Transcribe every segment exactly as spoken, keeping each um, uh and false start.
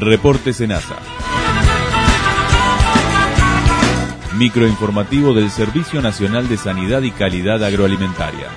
Reporte SENASA. Microinformativo del Servicio Nacional de Sanidad y Calidad Agroalimentaria.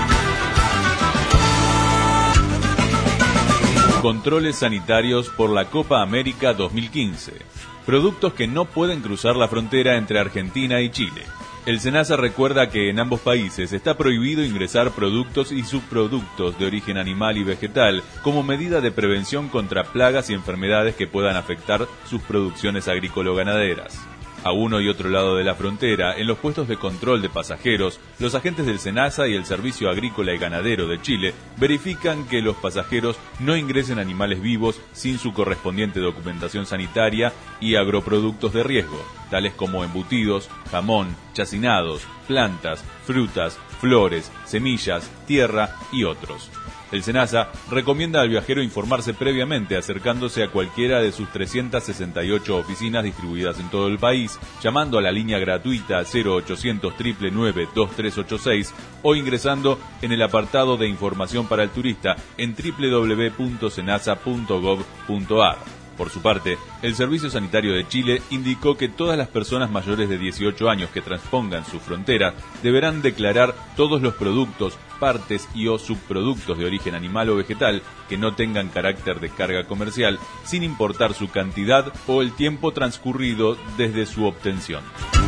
Controles sanitarios por la Copa América dos mil quince. Productos que no pueden cruzar la frontera entre Argentina y Chile. El SENASA recuerda que en ambos países está prohibido ingresar productos y subproductos de origen animal y vegetal como medida de prevención contra plagas y enfermedades que puedan afectar sus producciones agrícola-ganaderas. A uno y otro lado de la frontera, en los puestos de control de pasajeros, los agentes del SENASA y el Servicio Agrícola y Ganadero de Chile verifican que los pasajeros no ingresen animales vivos sin su correspondiente documentación sanitaria y agroproductos de riesgo, tales como embutidos, jamón, chacinados, plantas, frutas, flores, semillas, tierra y otros. El SENASA recomienda al viajero informarse previamente acercándose a cualquiera de sus trescientas sesenta y ocho oficinas distribuidas en todo el país, llamando a la línea gratuita cero ochocientos, nueve nueve nueve, dos tres ocho seis o ingresando en el apartado de información para el turista en doble u doble u doble u punto senasa punto gov punto a r. Por su parte, el Servicio Sanitario de Chile indicó que todas las personas mayores de dieciocho años que transpongan su frontera deberán declarar todos los productos, partes y o subproductos de origen animal o vegetal que no tengan carácter de carga comercial, sin importar su cantidad o el tiempo transcurrido desde su obtención.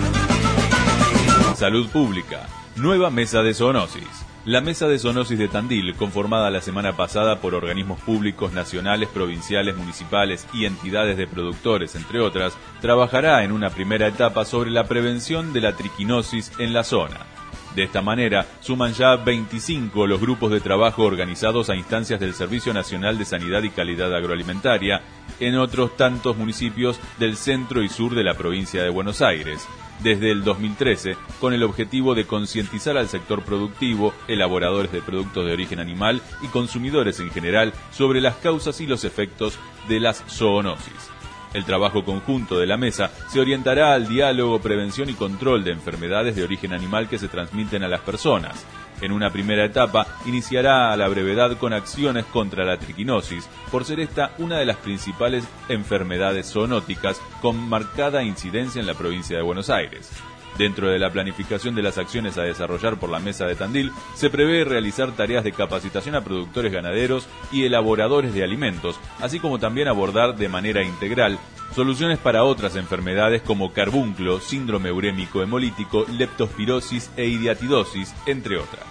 Salud Pública. Nueva mesa de zoonosis. La Mesa de Zoonosis de Tandil, conformada la semana pasada por organismos públicos nacionales, provinciales, municipales y entidades de productores, entre otras, trabajará en una primera etapa sobre la prevención de la triquinosis en la zona. De esta manera, suman ya veinticinco los grupos de trabajo organizados a instancias del Servicio Nacional de Sanidad y Calidad Agroalimentaria en otros tantos municipios del centro y sur de la provincia de Buenos Aires, desde el dos mil trece, con el objetivo de concientizar al sector productivo, elaboradores de productos de origen animal y consumidores en general sobre las causas y los efectos de las zoonosis. El trabajo conjunto de la mesa se orientará al diálogo, prevención y control de enfermedades de origen animal que se transmiten a las personas. En una primera etapa, iniciará a la brevedad con acciones contra la triquinosis, por ser esta una de las principales enfermedades zoonóticas con marcada incidencia en la provincia de Buenos Aires. Dentro de la planificación de las acciones a desarrollar por la Mesa de Tandil, se prevé realizar tareas de capacitación a productores ganaderos y elaboradores de alimentos, así como también abordar de manera integral soluciones para otras enfermedades como carbunclo, síndrome urémico hemolítico, leptospirosis e idiatidosis, entre otras.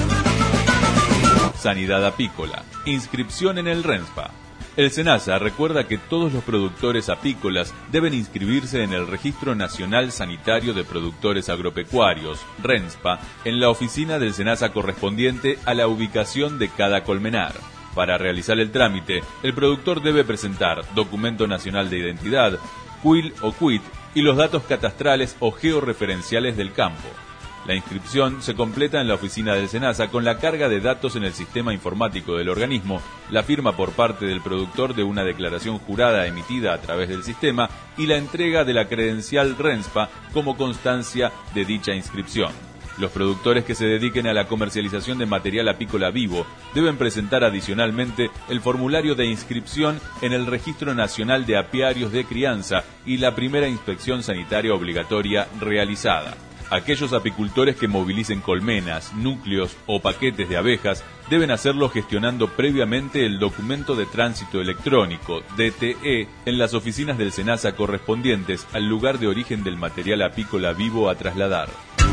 Sanidad apícola. Inscripción en el RENSPA. El SENASA recuerda que todos los productores apícolas deben inscribirse en el Registro Nacional Sanitario de Productores Agropecuarios, RENSPA, en la oficina del SENASA correspondiente a la ubicación de cada colmenar. Para realizar el trámite, el productor debe presentar documento nacional de identidad, C U I L o C U I T y los datos catastrales o georreferenciales del campo. La inscripción se completa en la oficina del SENASA con la carga de datos en el sistema informático del organismo, la firma por parte del productor de una declaración jurada emitida a través del sistema y la entrega de la credencial RENSPA como constancia de dicha inscripción. Los productores que se dediquen a la comercialización de material apícola vivo deben presentar adicionalmente el formulario de inscripción en el Registro Nacional de Apiarios de Crianza y la primera inspección sanitaria obligatoria realizada. Aquellos apicultores que movilicen colmenas, núcleos o paquetes de abejas deben hacerlo gestionando previamente el documento de tránsito electrónico, D T E, en las oficinas del SENASA correspondientes al lugar de origen del material apícola vivo a trasladar.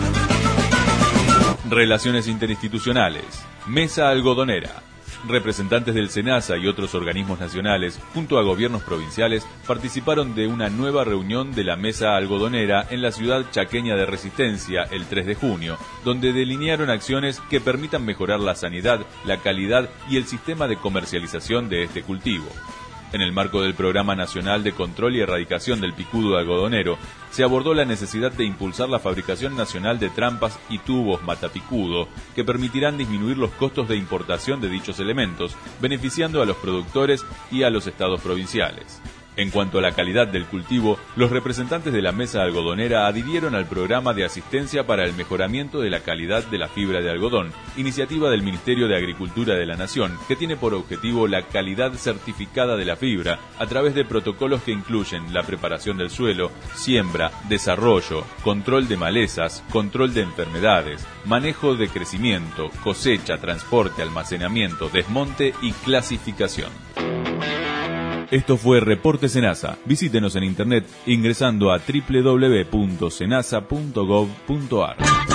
Relaciones interinstitucionales. Mesa algodonera. Representantes del SENASA y otros organismos nacionales, junto a gobiernos provinciales, participaron de una nueva reunión de la Mesa Algodonera en la ciudad chaqueña de Resistencia el tres de junio, donde delinearon acciones que permitan mejorar la sanidad, la calidad y el sistema de comercialización de este cultivo. En el marco del Programa Nacional de Control y Erradicación del Picudo Algodonero, se abordó la necesidad de impulsar la fabricación nacional de trampas y tubos matapicudo, que permitirán disminuir los costos de importación de dichos elementos, beneficiando a los productores y a los estados provinciales. En cuanto a la calidad del cultivo, los representantes de la mesa algodonera adhirieron al programa de asistencia para el mejoramiento de la calidad de la fibra de algodón, iniciativa del Ministerio de Agricultura de la Nación, que tiene por objetivo la calidad certificada de la fibra a través de protocolos que incluyen la preparación del suelo, siembra, desarrollo, control de malezas, control de enfermedades, manejo de crecimiento, cosecha, transporte, almacenamiento, desmonte y clasificación. Esto fue Reporte Senasa. Visítenos en internet ingresando a doble u doble u doble u punto senasa punto gov punto ar.